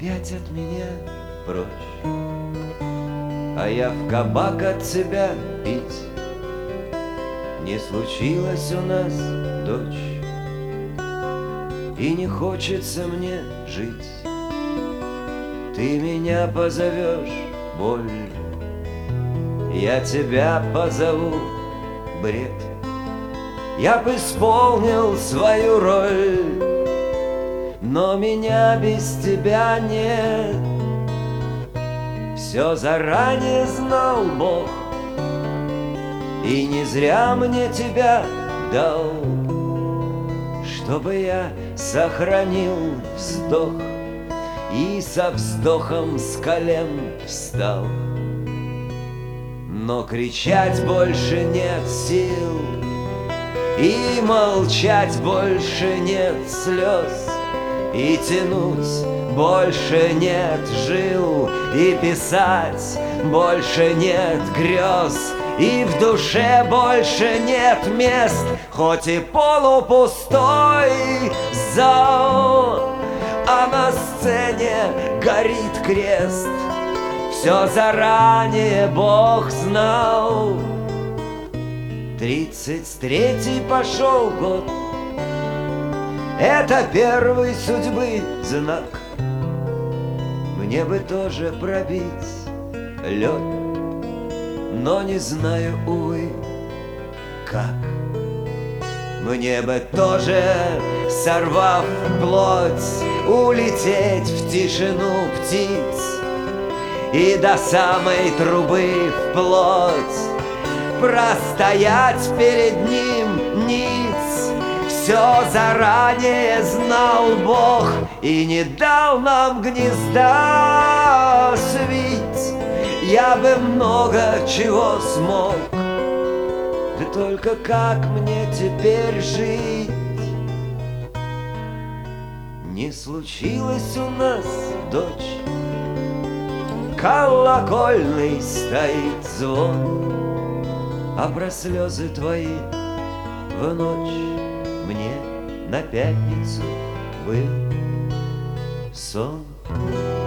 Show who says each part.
Speaker 1: опять от меня прочь, а я в кабак от тебя пить. Не случилось у нас, дочь, и не хочется мне жить. Ты меня позовешь, боль, я тебя позову, бред. Я б исполнил свою роль, но меня без тебя нет. Все заранее знал Бог, и не зря мне тебя дал, чтобы я сохранил вздох и со вздохом с колен встал. Но кричать больше нет сил, и молчать больше нет слез, и тянуть больше нет жил, и писать больше нет грез, и в душе больше нет мест, хоть и полупустой зал, а на сцене горит крест. Все заранее Бог знал. 33-й пошел год, это первый судьбы знак. Мне бы тоже пробить лед, но не знаю, увы, как. Мне бы тоже, сорвав плоть, улететь в тишину птиц и до самой трубы вплоть простоять перед ним ниц. Все заранее знал Бог и не дал нам гнезда свить. Я бы много чего смог, да только как мне теперь жить? Не случилось у нас, дочь, колокольный стоит звон, а про слезы твои в ночь мне на пятницу был сон.